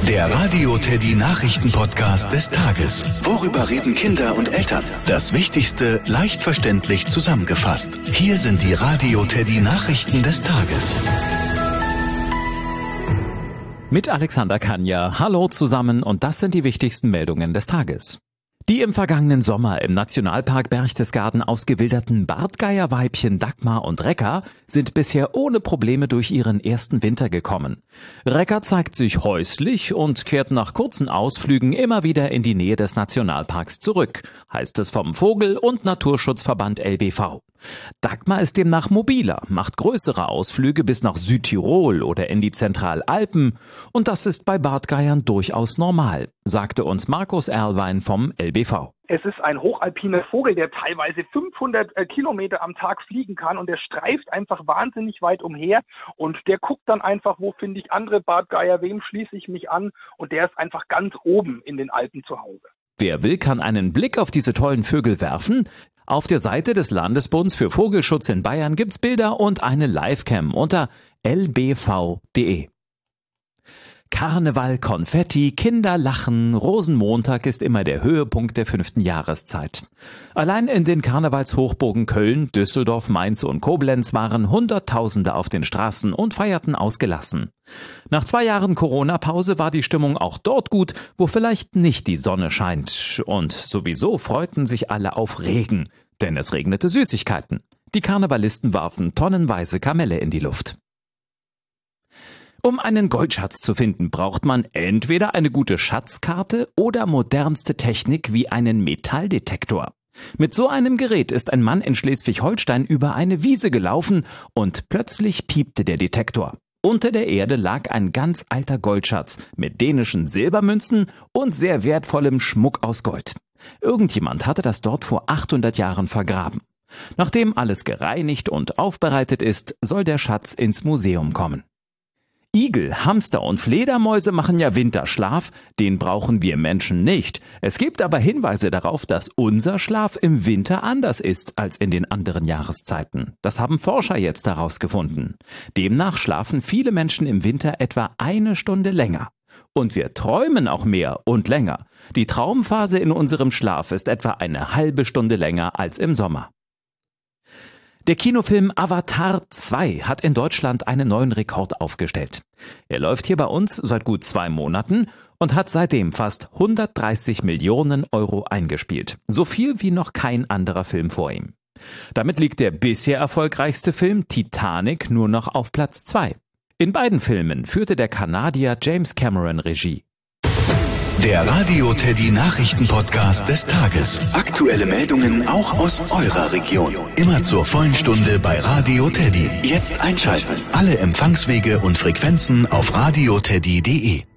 Der Radio Teddy Nachrichten-Podcast des Tages. Worüber reden Kinder und Eltern? Das Wichtigste leicht verständlich zusammengefasst. Hier sind die Radio Teddy Nachrichten des Tages. Mit Alexander Kanja. Hallo zusammen und das sind die wichtigsten Meldungen des Tages. Die im vergangenen Sommer im Nationalpark Berchtesgaden ausgewilderten Bartgeierweibchen Dagmar und Rekka sind bisher ohne Probleme durch ihren ersten Winter gekommen. Rekka zeigt sich häuslich und kehrt nach kurzen Ausflügen immer wieder in die Nähe des Nationalparks zurück, heißt es vom Vogel- und Naturschutzverband LBV. Dagmar ist demnach mobiler, macht größere Ausflüge bis nach Südtirol oder in die Zentralalpen und das ist bei Bartgeiern durchaus normal, sagte uns Markus Erlwein vom LBV. Es ist ein hochalpiner Vogel, der teilweise 500 Kilometer am Tag fliegen kann und der streift einfach wahnsinnig weit umher und der guckt dann einfach, wo finde ich andere Bartgeier, wem schließe ich mich an und der ist einfach ganz oben in den Alpen zu Hause. Wer will, kann einen Blick auf diese tollen Vögel werfen. Auf der Seite des Landesbunds für Vogelschutz in Bayern gibt's Bilder und eine Livecam unter lbv.de. Karneval, Konfetti, Kinder lachen, Rosenmontag ist immer der Höhepunkt der 5. Jahreszeit. Allein in den Karnevalshochburgen Köln, Düsseldorf, Mainz und Koblenz waren Hunderttausende auf den Straßen und feierten ausgelassen. Nach 2 Jahren Corona-Pause war die Stimmung auch dort gut, wo vielleicht nicht die Sonne scheint. Und sowieso freuten sich alle auf Regen, denn es regnete Süßigkeiten. Die Karnevalisten warfen tonnenweise Kamelle in die Luft. Um einen Goldschatz zu finden, braucht man entweder eine gute Schatzkarte oder modernste Technik wie einen Metalldetektor. Mit so einem Gerät ist ein Mann in Schleswig-Holstein über eine Wiese gelaufen und plötzlich piepte der Detektor. Unter der Erde lag ein ganz alter Goldschatz mit dänischen Silbermünzen und sehr wertvollem Schmuck aus Gold. Irgendjemand hatte das dort vor 800 Jahren vergraben. Nachdem alles gereinigt und aufbereitet ist, soll der Schatz ins Museum kommen. Igel, Hamster und Fledermäuse machen ja Winterschlaf, den brauchen wir Menschen nicht. Es gibt aber Hinweise darauf, dass unser Schlaf im Winter anders ist als in den anderen Jahreszeiten. Das haben Forscher jetzt herausgefunden. Demnach schlafen viele Menschen im Winter etwa 1 Stunde länger. Und wir träumen auch mehr und länger. Die Traumphase in unserem Schlaf ist etwa eine halbe Stunde länger als im Sommer. Der Kinofilm Avatar 2 hat in Deutschland einen neuen Rekord aufgestellt. Er läuft hier bei uns seit gut 2 Monaten und hat seitdem fast 130 Millionen Euro eingespielt. So viel wie noch kein anderer Film vor ihm. Damit liegt der bisher erfolgreichste Film Titanic nur noch auf Platz 2. In beiden Filmen führte der Kanadier James Cameron Regie. Der Radio Teddy Nachrichten-Podcast des Tages. Aktuelle Meldungen auch aus eurer Region. Immer zur vollen Stunde bei Radio Teddy. Jetzt einschalten. Alle Empfangswege und Frequenzen auf radioteddy.de.